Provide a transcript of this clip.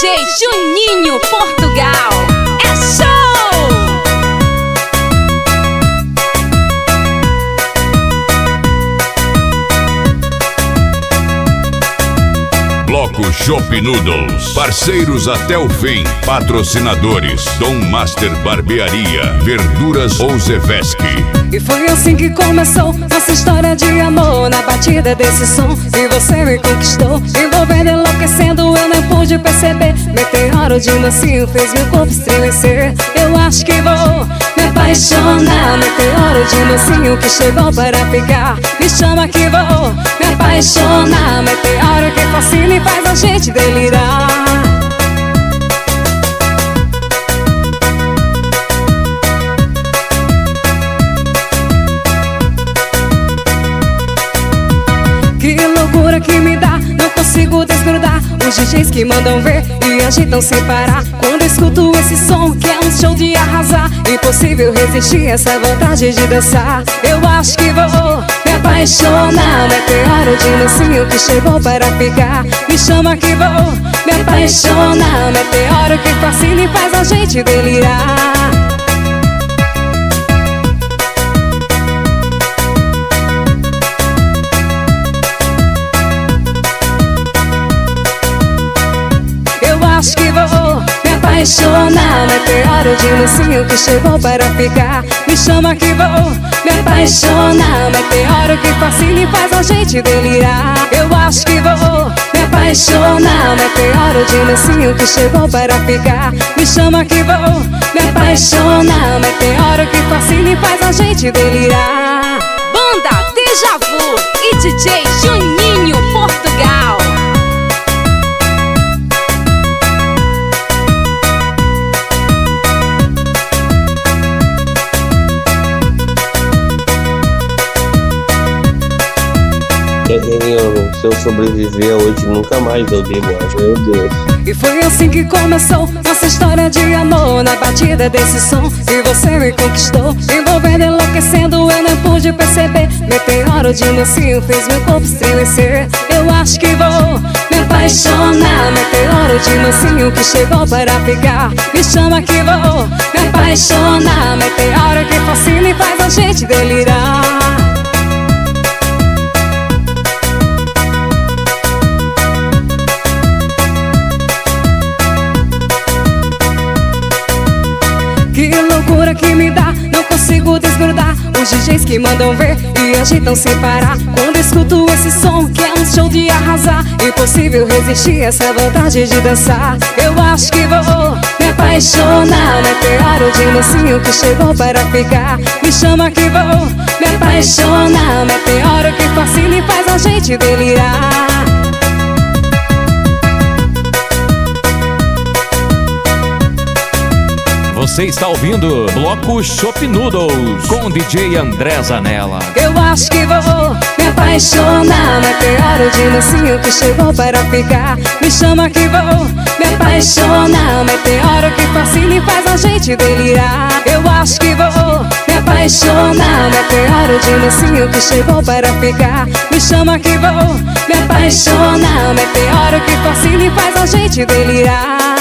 DJ Juninho Portugal. É show! Bloco Chopp Noodles, parceiros até o fim, patrocinadores Dom Master Barbearia, Verduras Ozeveski. E foi assim que começou nossa história de amor, na batida desse som. E você me conquistou, envolvendo, enlouquecendo, eu não pude perceber. Meteoro de mansinho fez meu corpo estremecer. Eu acho que vou me apaixonar. Meteoro de mansinho que chegou para ficar. Me chama que vou me apaixonar. Meteoro que fascina e faz a gente delirar. Que loucura que me dá, não consigo desgrudar. Os DJs que mandam ver e agitam sem parar. Quando escuto esse som que é um show de arrasar, impossível resistir essa vontade de dançar. Eu acho que vou me apaixonar. Meteoro de mansinho que chegou para ficar. Me chama que vou me apaixonar. Meteoro que fascina e faz a gente delirar. Acho que vou me apaixonar. Meteoro de mansinho que chegou para ficar. Me chama que vou me apaixonar. Meteoro que fascina e faz a gente delirar. Eu acho que vou me apaixonar. Meteoro de mansinho que chegou para ficar. Me chama que vou me apaixonar. Meteoro que fascina e faz a gente delirar. Banda Deja Vu e DJ Juninho Portugal. Se eu sobreviver hoje, nunca mais eu devo, meu Deus. E foi assim que começou nossa história de amor, na batida desse som. E você me conquistou, envolvendo, enlouquecendo, eu não pude perceber. Meteoro de mansinho fez meu corpo estremecer. Eu acho que vou me apaixonar. Meteoro de mansinho que chegou para ficar. Me chama que vou me apaixonar. Meteoro que fascina e faz a gente delirar. Que loucura que me dá, não consigo desgrudar. Os DJs que mandam ver e agitam sem parar. Quando escuto esse som que é um show de arrasar, impossível resistir essa vontade de dançar. Eu acho que vou me apaixonar. Meteoro de mansinho que chegou para ficar. Me chama que vou me apaixonar. Meteoro que fascina e faz a gente delirar. Você está ouvindo Bloco Chopp Noodles com DJ André Zanella. Eu acho que vou me apaixonar. Meteoro de mansinho que chegou para ficar. Me chama que vou me apaixonar. Meteoro que fascina e faz a gente delirar. Eu acho que vou me apaixonar. Meteoro de mansinho que chegou para ficar. Me chama que vou me apaixonar. Meteoro que fascina e faz a gente delirar.